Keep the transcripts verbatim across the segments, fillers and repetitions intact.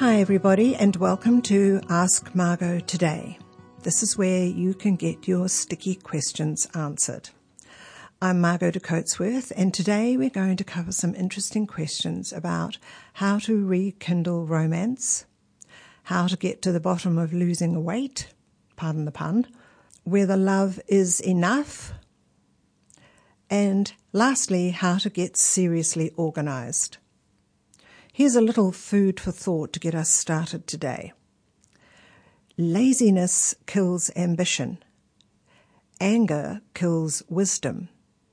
Hi everybody, and welcome to Ask Margot Today. This is where you can get your sticky questions answered. I'm Margot de Coatsworth, and today we're going to cover some interesting questions about how to rekindle romance, how to get to the bottom of losing weight, pardon the pun, whether love is enough, and lastly, how to get seriously organised. Here's a little food for thought to get us started today. Laziness kills ambition. Anger kills wisdom.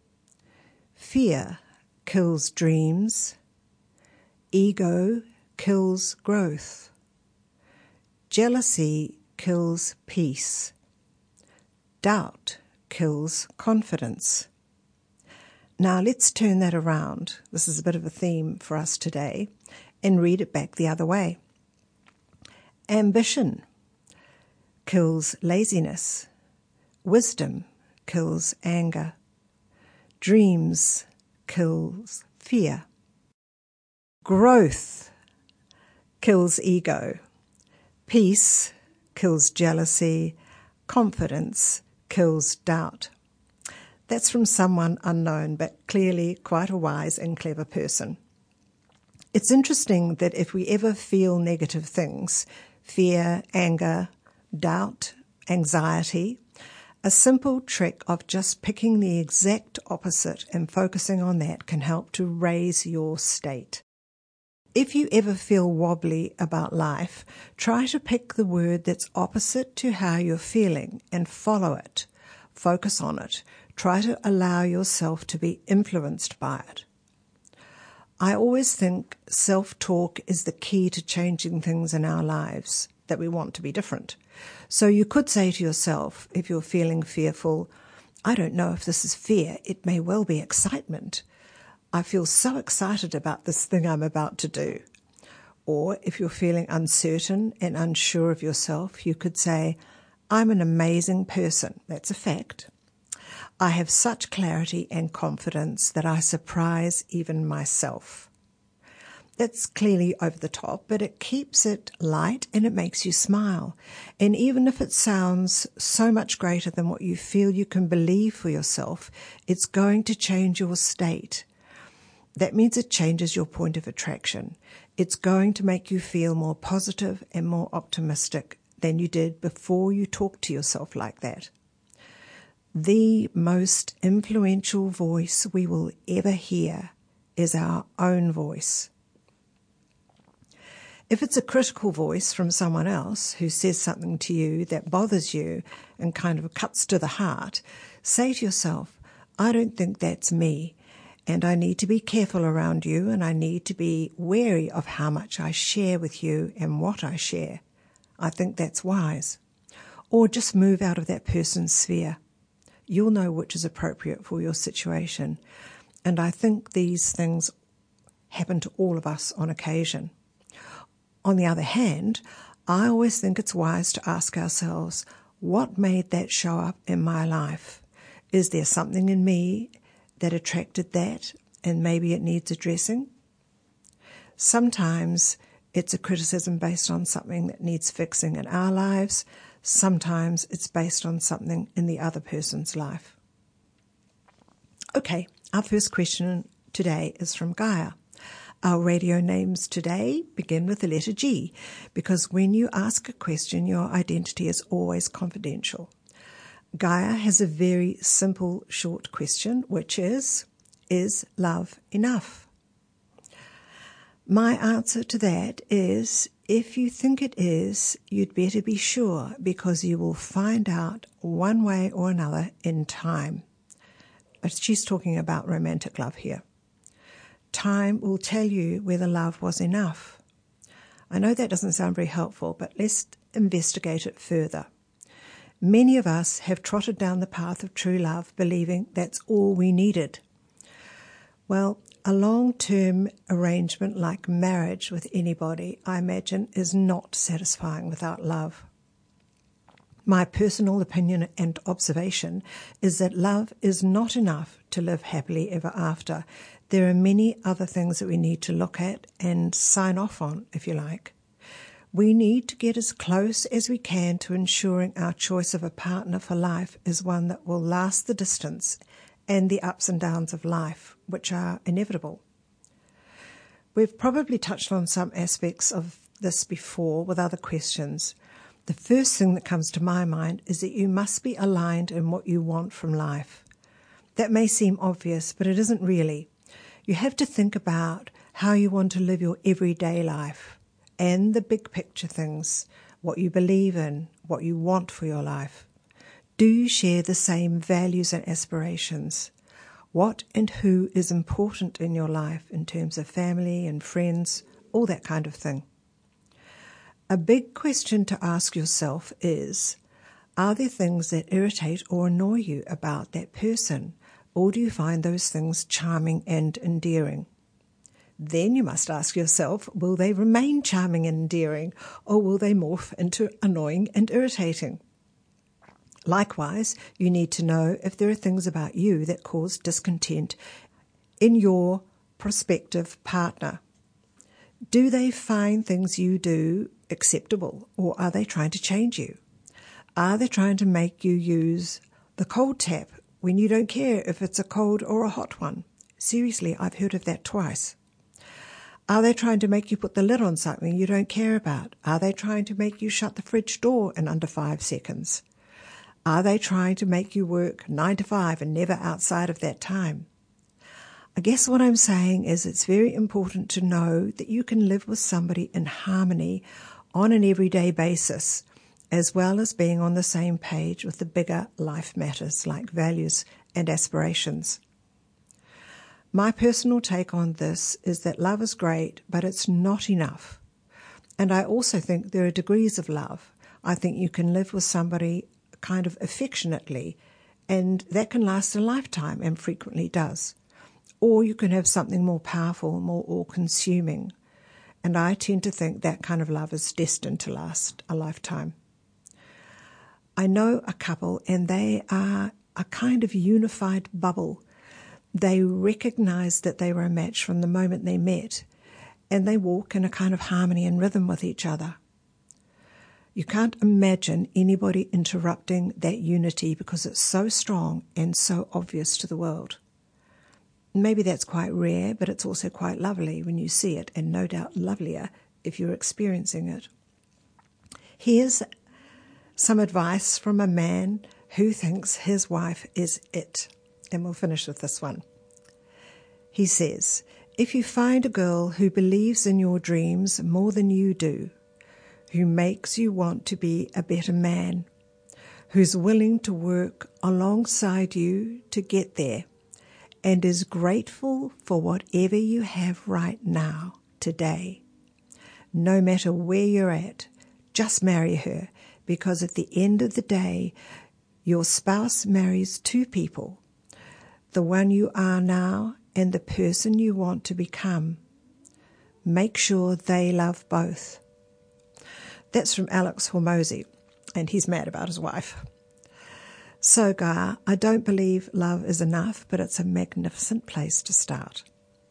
Fear kills dreams. Ego kills growth. Jealousy kills peace. Doubt kills confidence. Now let's turn that around. This is a bit of a theme for us today, and read it back the other way. Ambition kills laziness. Wisdom kills anger. Dreams kills fear. Growth kills ego. Peace kills jealousy. Confidence kills doubt. That's from someone unknown, but clearly quite a wise and clever person. It's interesting that if we ever feel negative things, fear, anger, doubt, anxiety, a simple trick of just picking the exact opposite and focusing on that can help to raise your state. If you ever feel wobbly about life, try to pick the word that's opposite to how you're feeling and follow it. Focus on it. Try to allow yourself to be influenced by it. I always think self-talk is the key to changing things in our lives that we want to be different. So you could say to yourself, if you're feeling fearful, I don't know if this is fear, it may well be excitement. I feel so excited about this thing I'm about to do. Or if you're feeling uncertain and unsure of yourself, you could say, I'm an amazing person. That's a fact. I have such clarity and confidence that I surprise even myself. That's clearly over the top, but it keeps it light and it makes you smile. And even if it sounds so much greater than what you feel you can believe for yourself, it's going to change your state. That means it changes your point of attraction. It's going to make you feel more positive and more optimistic than you did before you talked to yourself like that. The most influential voice we will ever hear is our own voice. If it's a critical voice from someone else who says something to you that bothers you and kind of cuts to the heart, say to yourself, I don't think that's me, and I need to be careful around you, and I need to be wary of how much I share with you and what I share. I think that's wise. Or just move out of that person's sphere. You'll know which is appropriate for your situation. And I think these things happen to all of us on occasion. On the other hand, I always think it's wise to ask ourselves, what made that show up in my life? Is there something in me that attracted that and maybe it needs addressing? Sometimes it's a criticism based on something that needs fixing in our lives. Sometimes it's based on something in the other person's life. Okay, our first question today is from Gaia. Our radio names today begin with the letter G, because when you ask a question, your identity is always confidential. Gaia has a very simple, short question, which is, is love enough? My answer to that is, if you think it is, you'd better be sure, because you will find out one way or another in time. But she's talking about romantic love here. Time will tell you whether love was enough. I know that doesn't sound very helpful, but let's investigate it further. Many of us have trotted down the path of true love, believing that's all we needed. Well, a long-term arrangement like marriage with anybody, I imagine, is not satisfying without love. My personal opinion and observation is that love is not enough to live happily ever after. There are many other things that we need to look at and sign off on, if you like. We need to get as close as we can to ensuring our choice of a partner for life is one that will last the distance and the ups and downs of life, which are inevitable. We've probably touched on some aspects of this before with other questions. The first thing that comes to my mind is that you must be aligned in what you want from life. That may seem obvious, but it isn't really. You have to think about how you want to live your everyday life and the big picture things, what you believe in, what you want for your life. Do you share the same values and aspirations? What and who is important in your life in terms of family and friends, all that kind of thing? A big question to ask yourself is, are there things that irritate or annoy you about that person, or do you find those things charming and endearing? Then you must ask yourself, will they remain charming and endearing, or will they morph into annoying and irritating? Likewise, you need to know if there are things about you that cause discontent in your prospective partner. Do they find things you do acceptable, or are they trying to change you? Are they trying to make you use the cold tap when you don't care if it's a cold or a hot one? Seriously, I've heard of that twice. Are they trying to make you put the lid on something you don't care about? Are they trying to make you shut the fridge door in under five seconds? Are they trying to make you work nine to five and never outside of that time? I guess what I'm saying is it's very important to know that you can live with somebody in harmony on an everyday basis, as well as being on the same page with the bigger life matters like values and aspirations. My personal take on this is that love is great, but it's not enough. And I also think there are degrees of love. I think you can live with somebody kind of affectionately, and that can last a lifetime and frequently does. Or you can have something more powerful, more all-consuming. And I tend to think that kind of love is destined to last a lifetime. I know a couple, and they are a kind of unified bubble. They recognize that they were a match from the moment they met, and they walk in a kind of harmony and rhythm with each other. You can't imagine anybody interrupting that unity because it's so strong and so obvious to the world. Maybe that's quite rare, but it's also quite lovely when you see it, and no doubt lovelier if you're experiencing it. Here's some advice from a man who thinks his wife is it. And we'll finish with this one. He says, if you find a girl who believes in your dreams more than you do, who makes you want to be a better man, who's willing to work alongside you to get there, and is grateful for whatever you have right now, today, no matter where you're at, just marry her, because at the end of the day, your spouse marries two people, the one you are now and the person you want to become. Make sure they love both. That's from Alex Hormozi, and he's mad about his wife. So, Gaia, I don't believe love is enough, but it's a magnificent place to start.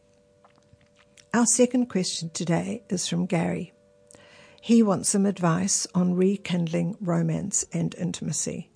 Our second question today is from Gary. He wants some advice on rekindling romance and intimacy.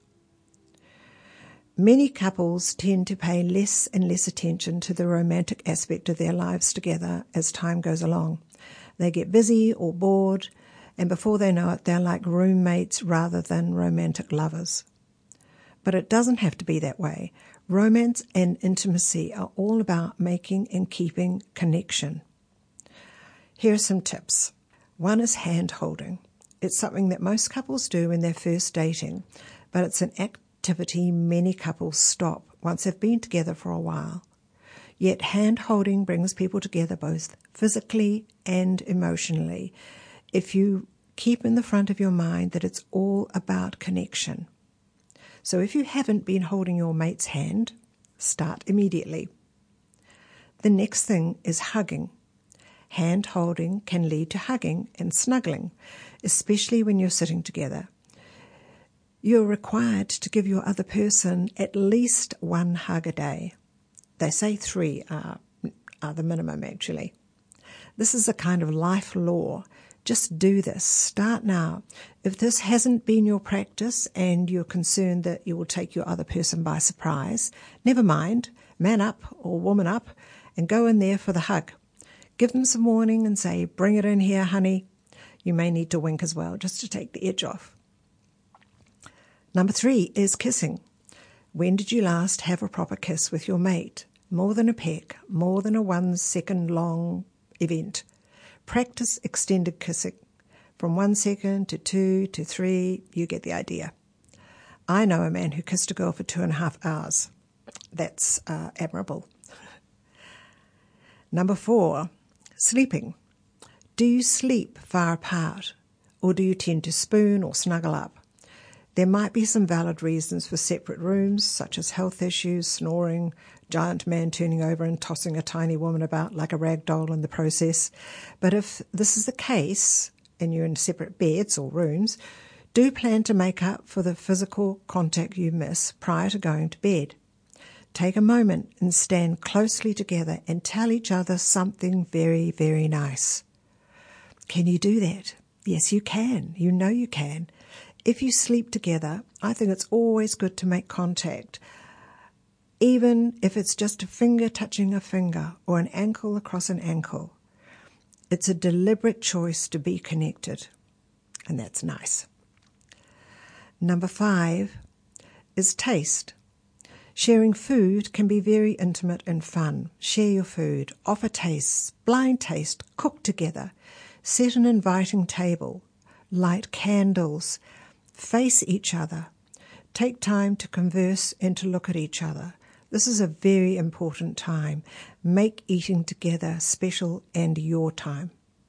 Many couples tend to pay less and less attention to the romantic aspect of their lives together as time goes along. They get busy or bored, and before they know it, they're like roommates rather than romantic lovers. But it doesn't have to be that way. Romance and intimacy are all about making and keeping connection. Here are some tips. One is hand-holding. It's something that most couples do when they're first dating, but it's an activity many couples stop once they've been together for a while. Yet hand-holding brings people together both physically and emotionally, if you keep in the front of your mind that it's all about connection. So if you haven't been holding your mate's hand, start immediately. The next thing is hugging. Hand-holding can lead to hugging and snuggling, especially when you're sitting together. You're required to give your other person at least one hug a day. They say three are, are the minimum, actually. This is a kind of life law. Just do this. Start now. If this hasn't been your practice and you're concerned that you will take your other person by surprise, never mind. Man up or woman up and go in there for the hug. Give them some warning and say, bring it in here, honey. You may need to wink as well, just to take the edge off. Number three is kissing. When did you last have a proper kiss with your mate? More than a peck, more than a one second long event. Practice extended kissing. From one second to two to three, you get the idea. I know a man who kissed a girl for two and a half hours. That's uh, admirable. Number four, sleeping. Do you sleep far apart, or do you tend to spoon or snuggle up? There might be some valid reasons for separate rooms, such as health issues, snoring, giant man turning over and tossing a tiny woman about like a rag doll in the process. But if this is the case, and you're in separate beds or rooms, do plan to make up for the physical contact you miss prior to going to bed. Take a moment and stand closely together and tell each other something very, very nice. Can you do that? Yes, you can. You know you can. If you sleep together, I think it's always good to make contact, even if it's just a finger touching a finger or an ankle across an ankle. It's a deliberate choice to be connected, and that's nice. Number five is taste. Sharing food can be very intimate and fun. Share your food, offer tastes, blind taste, cook together, set an inviting table, light candles, face each other, take time to converse and to look at each other. This is a very important time. Make eating together special and your time.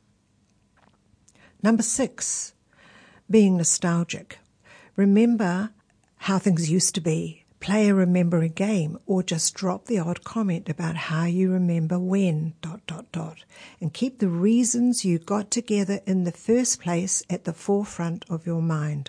Number six, being nostalgic. Remember how things used to be. Play a remembering game or just drop the odd comment about how you remember when, dot, dot, dot. And keep the reasons you got together in the first place at the forefront of your mind.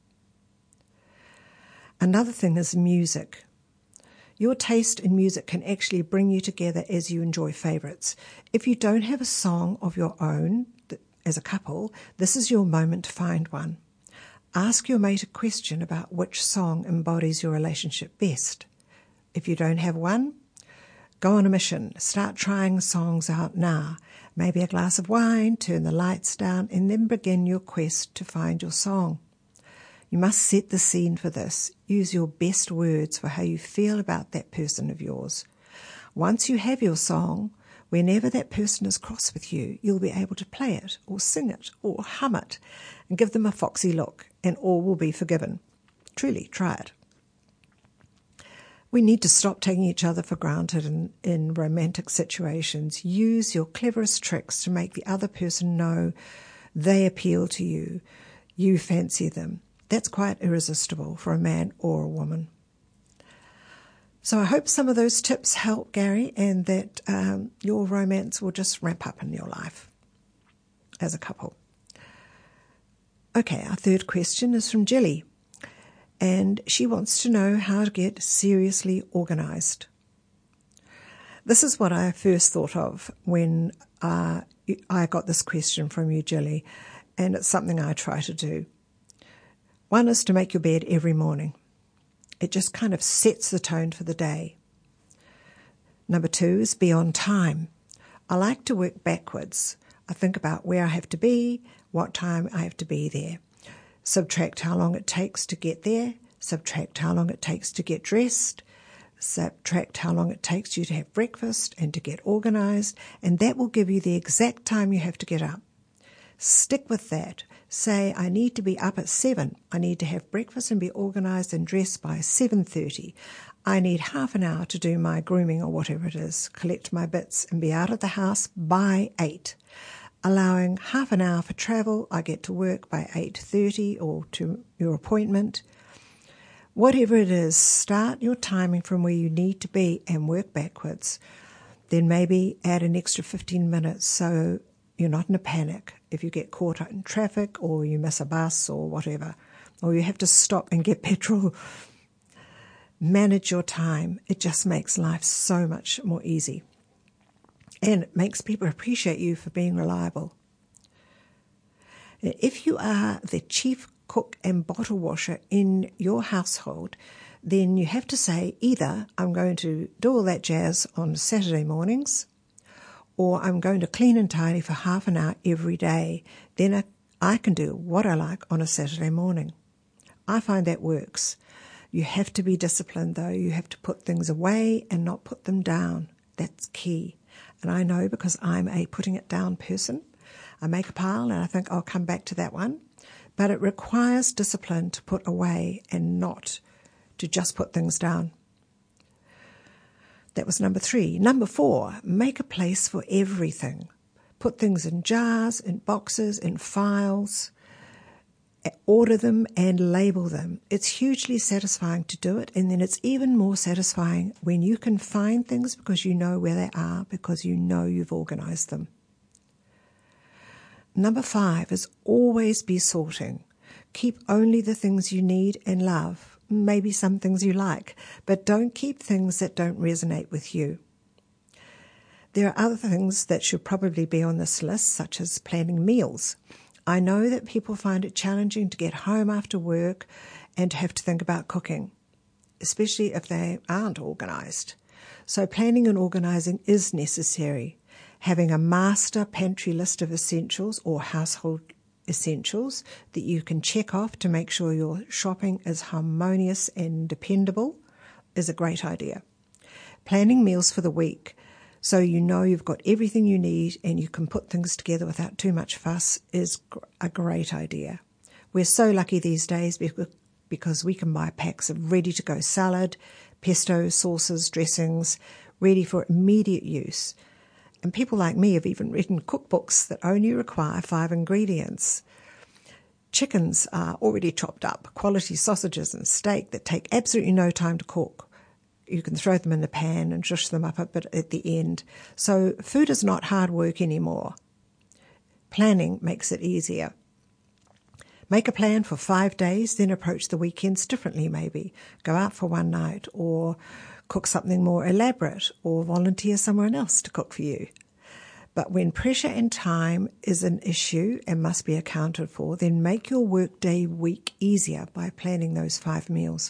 Another thing is music. Your taste in music can actually bring you together as you enjoy favourites. If you don't have a song of your own as a couple, this is your moment to find one. Ask your mate a question about which song embodies your relationship best. If you don't have one, go on a mission. Start trying songs out now. Maybe a glass of wine, turn the lights down, and then begin your quest to find your song. You must set the scene for this. Use your best words for how you feel about that person of yours. Once you have your song, whenever that person is cross with you, you'll be able to play it or sing it or hum it and give them a foxy look, and all will be forgiven. Truly, try it. We need to stop taking each other for granted in, in romantic situations. Use your cleverest tricks to make the other person know they appeal to you, you fancy them. That's quite irresistible for a man or a woman. So I hope some of those tips help, Gary, and that um, your romance will just ramp up in your life as a couple. Okay, our third question is from Jilly, and she wants to know how to get seriously organised. This is what I first thought of when uh, I got this question from you, Jilly, and it's something I try to do. One is to make your bed every morning. It just kind of sets the tone for the day. Number two is be on time. I like to work backwards. I think about where I have to be, what time I have to be there. Subtract how long it takes to get there. Subtract how long it takes to get dressed. Subtract how long it takes you to have breakfast and to get organised. And that will give you the exact time you have to get up. Stick with that. Say, I need to be up at seven. I need to have breakfast and be organised and dressed by seven thirty. I need half an hour to do my grooming or whatever it is, collect my bits and be out of the house by eight. Allowing half an hour for travel, I get to work by eight thirty or to your appointment. Whatever it is, start your timing from where you need to be and work backwards. Then maybe add an extra fifteen minutes so you're not in a panic if you get caught up in traffic or you miss a bus or whatever, or you have to stop and get petrol. Manage your time. It just makes life so much more easy. And it makes people appreciate you for being reliable. If you are the chief cook and bottle washer in your household, then you have to say either I'm going to do all that jazz on Saturday mornings, or I'm going to clean and tidy for half an hour every day. Then I, I can do what I like on a Saturday morning. I find that works. You have to be disciplined, though. You have to put things away and not put them down. That's key. And I know because I'm a putting it down person. I make a pile and I think I'll come back to that one. But it requires discipline to put away and not to just put things down. That was number three. Number four, make a place for everything. Put things in jars, in boxes, in files. Order them and label them. It's hugely satisfying to do it, and then it's even more satisfying when you can find things because you know where they are, because you know you've organised them. Number five is always be sorting. Keep only the things you need and love, maybe some things you like, but don't keep things that don't resonate with you. There are other things that should probably be on this list, such as planning meals. I know that people find it challenging to get home after work and to have to think about cooking, especially if they aren't organised. So planning and organising is necessary. Having a master pantry list of essentials or household essentials that you can check off to make sure your shopping is harmonious and dependable is a great idea. Planning meals for the week so you know you've got everything you need and you can put things together without too much fuss is a great idea. We're so lucky these days because we can buy packs of ready-to-go salad, pesto, sauces, dressings, ready for immediate use. And people like me have even written cookbooks that only require five ingredients. Chickens are already chopped up, quality sausages and steak that take absolutely no time to cook. You can throw them in the pan and zhuzh them up a bit at the end. So food is not hard work anymore. Planning makes it easier. Make a plan for five days, then approach the weekends differently maybe. Go out for one night or cook something more elaborate or volunteer someone else to cook for you. But when pressure and time is an issue and must be accounted for, then make your workday week easier by planning those five meals.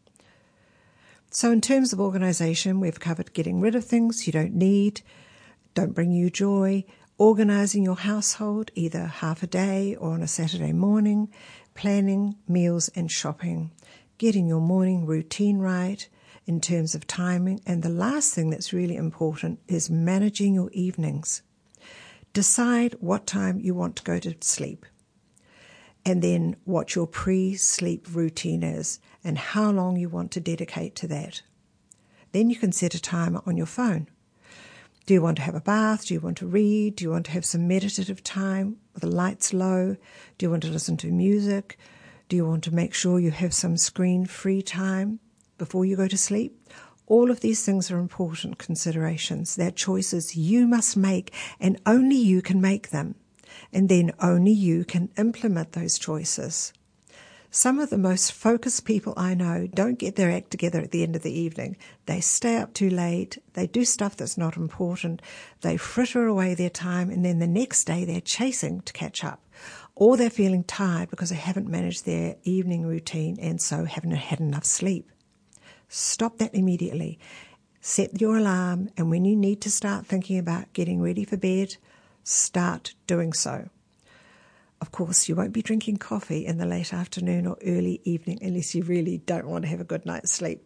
So in terms of organisation, we've covered getting rid of things you don't need, don't bring you joy, organising your household either half a day or on a Saturday morning, planning meals and shopping, getting your morning routine right in terms of timing, and the last thing that's really important is managing your evenings. Decide what time you want to go to sleep, and then what your pre-sleep routine is and how long you want to dedicate to that. Then you can set a timer on your phone. Do you want to have a bath? Do you want to read? Do you want to have some meditative time with the lights low? Do you want to listen to music? Do you want to make sure you have some screen-free time before you go to sleep? All of these things are important considerations. They're choices you must make, and only you can make them. And then only you can implement those choices. Some of the most focused people I know don't get their act together at the end of the evening. They stay up too late, they do stuff that's not important, they fritter away their time, and then the next day they're chasing to catch up. Or they're feeling tired because they haven't managed their evening routine and so haven't had enough sleep. Stop that immediately. Set your alarm, and when you need to start thinking about getting ready for bed, start doing so. Of course, you won't be drinking coffee in the late afternoon or early evening unless you really don't want to have a good night's sleep.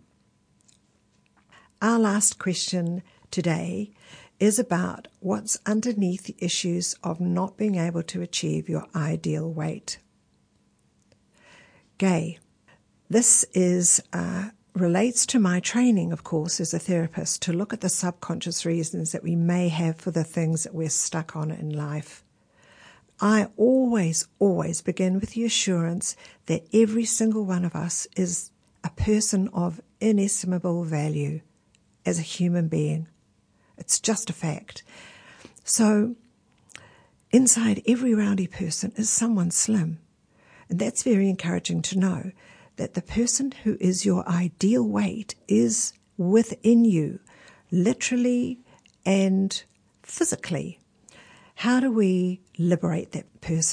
Our last question today is about what's underneath the issues of not being able to achieve your ideal weight. Gay. This is uh, relates to my training, of course, as a therapist, to look at the subconscious reasons that we may have for the things that we're stuck on in life. I always, always begin with the assurance that every single one of us is a person of inestimable value as a human being. It's just a fact. So inside every roundy person is someone slim. And that's very encouraging to know that the person who is your ideal weight is within you, literally and physically. How do we liberate that person?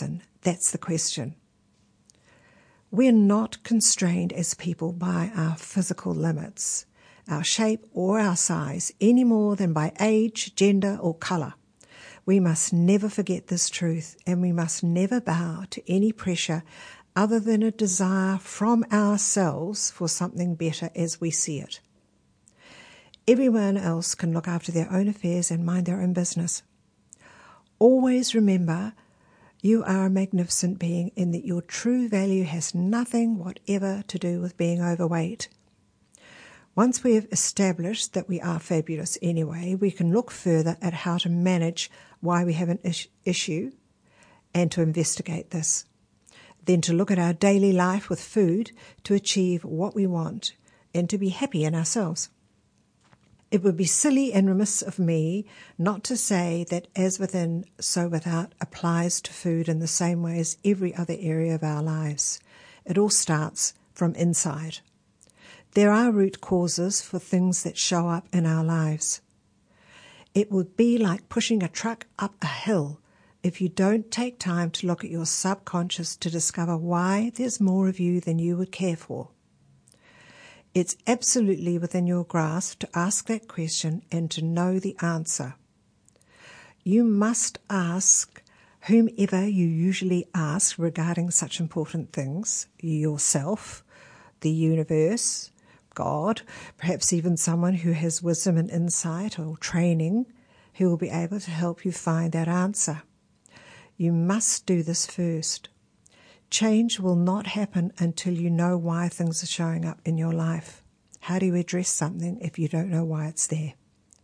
That's the question. We're not constrained as people by our physical limits, our shape or our size, any more than by age, gender or colour. We must never forget this truth, and we must never bow to any pressure other than a desire from ourselves for something better as we see it. Everyone else can look after their own affairs and mind their own business. Always remember, you are a magnificent being in that your true value has nothing whatever to do with being overweight. Once we have established that we are fabulous anyway, we can look further at how to manage why we have an is- issue and to investigate this. Then to look at our daily life with food to achieve what we want and to be happy in ourselves. It would be silly and remiss of me not to say that as within, so without applies to food in the same way as every other area of our lives. It all starts from inside. There are root causes for things that show up in our lives. It would be like pushing a truck up a hill if you don't take time to look at your subconscious to discover why there's more of you than you would care for. It's absolutely within your grasp to ask that question and to know the answer. You must ask whomever you usually ask regarding such important things, yourself, the universe, God, perhaps even someone who has wisdom and insight or training who will be able to help you find that answer. You must do this first. Change will not happen until you know why things are showing up in your life. How do you address something if you don't know why it's there?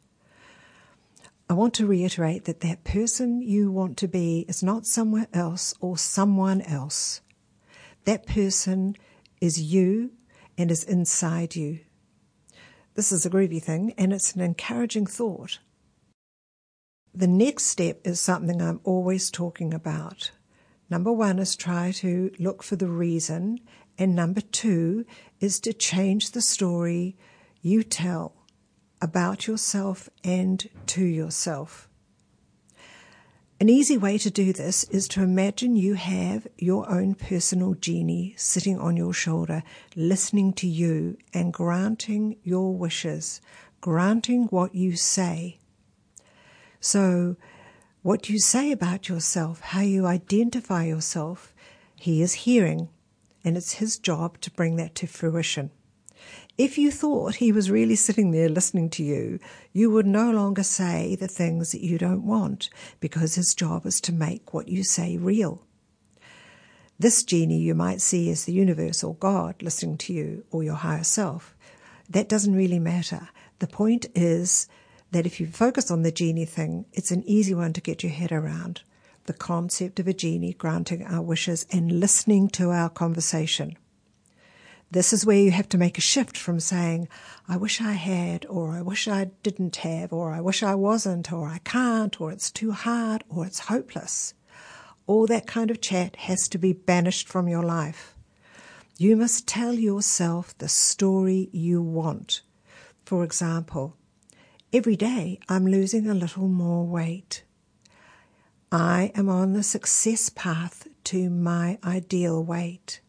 I want to reiterate that that person you want to be is not somewhere else or someone else. That person is you and is inside you. This is a groovy thing, and it's an encouraging thought. The next step is something I'm always talking about. Number one is try to look for the reason, and number two is to change the story you tell about yourself and to yourself. An easy way to do this is to imagine you have your own personal genie sitting on your shoulder, listening to you and granting your wishes, granting what you say. So, what you say about yourself, how you identify yourself, he is hearing, and it's his job to bring that to fruition. If you thought he was really sitting there listening to you, you would no longer say the things that you don't want, because his job is to make what you say real. This genie you might see as the universe or God listening to you, or your higher self. That doesn't really matter. The point is that if you focus on the genie thing, it's an easy one to get your head around. The concept of a genie granting our wishes and listening to our conversation. This is where you have to make a shift from saying, I wish I had, or I wish I didn't have, or I wish I wasn't, or I can't, or it's too hard, or it's hopeless. All that kind of chat has to be banished from your life. You must tell yourself the story you want. For example, every day I'm losing a little more weight. I am on the success path to my ideal weight.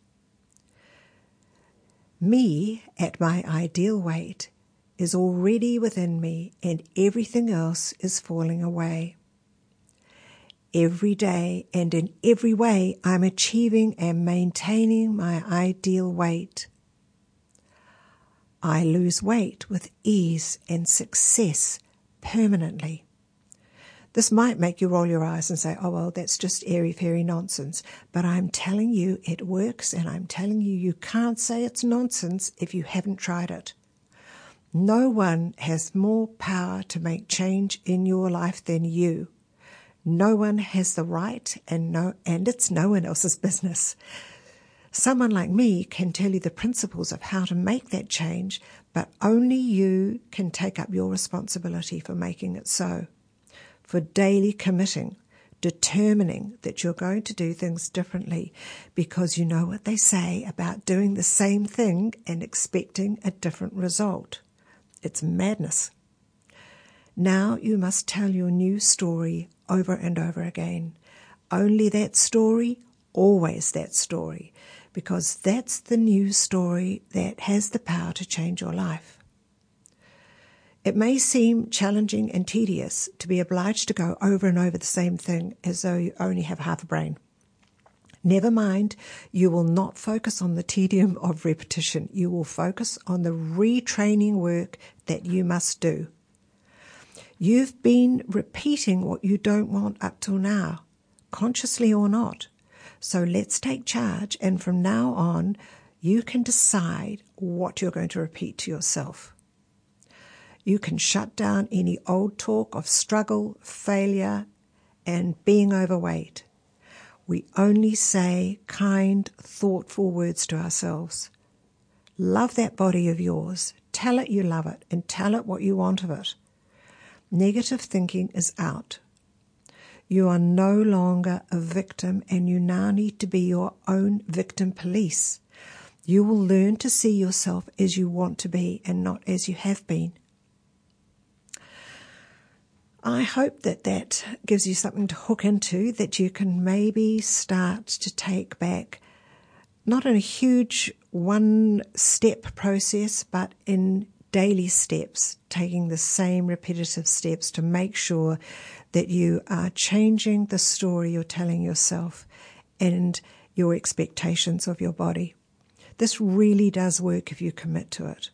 Me at my ideal weight is already within me, and everything else is falling away. Every day and in every way I'm achieving and maintaining my ideal weight. I lose weight with ease and success permanently. This might make you roll your eyes and say, oh, well, that's just airy-fairy nonsense. But I'm telling you it works, and I'm telling you you can't say it's nonsense if you haven't tried it. No one has more power to make change in your life than you. No one has the right, and no, and it's no one else's business. Someone like me can tell you the principles of how to make that change, but only you can take up your responsibility for making it so. For daily committing, determining that you're going to do things differently, because you know what they say about doing the same thing and expecting a different result. It's madness. Now you must tell your new story over and over again. Only that story, always that story, because that's the new story that has the power to change your life. It may seem challenging and tedious to be obliged to go over and over the same thing as though you only have half a brain. Never mind, you will not focus on the tedium of repetition. You will focus on the retraining work that you must do. You've been repeating what you don't want up till now, consciously or not. So let's take charge, and from now on, you can decide what you're going to repeat to yourself. You can shut down any old talk of struggle, failure, and being overweight. We only say kind, thoughtful words to ourselves. Love that body of yours. Tell it you love it, and tell it what you want of it. Negative thinking is out. You are no longer a victim, and you now need to be your own victim police. You will learn to see yourself as you want to be and not as you have been. I hope that that gives you something to hook into, that you can maybe start to take back, not in a huge one-step process, but in daily steps, taking the same repetitive steps to make sure that you are changing the story you're telling yourself and your expectations of your body. This really does work if you commit to it.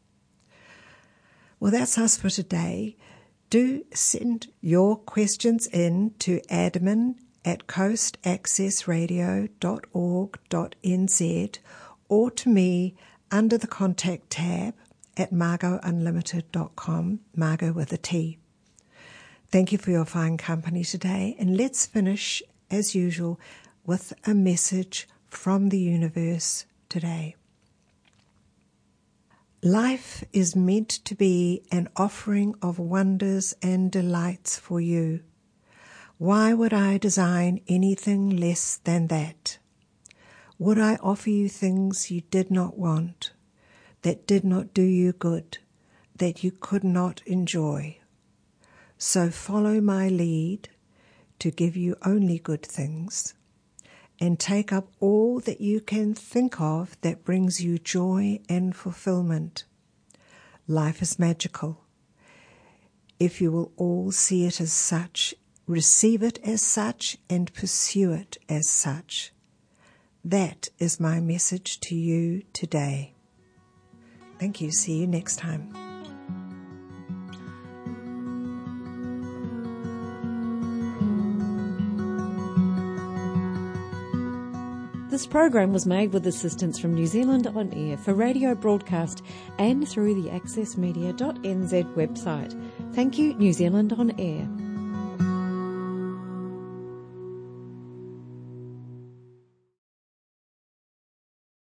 Well, that's us for today. Do send your questions in to admin at coast access radio dot org dot n z or to me under the contact tab at margot unlimited dot com, Margot with a T. Thank you for your fine company today, and let's finish, as usual, with a message from the universe today. Life is meant to be an offering of wonders and delights for you. Why would I design anything less than that? Would I offer you things you did not want, that did not do you good, that you could not enjoy? So follow my lead to give you only good things, and take up all that you can think of that brings you joy and fulfillment. Life is magical. If you will all see it as such, receive it as such, and pursue it as such. That is my message to you today. Thank you. See you next time. This program was made with assistance from New Zealand On Air for radio broadcast and through the access media dot n z website. Thank you, New Zealand On Air.